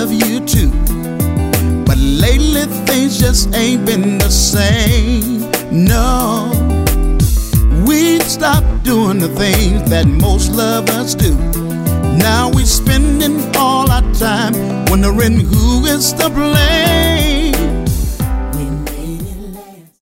love you too. But lately things just ain't been the same. No, we stopped doing the things that most lovers do. Now we spending all our time wondering who is to blame.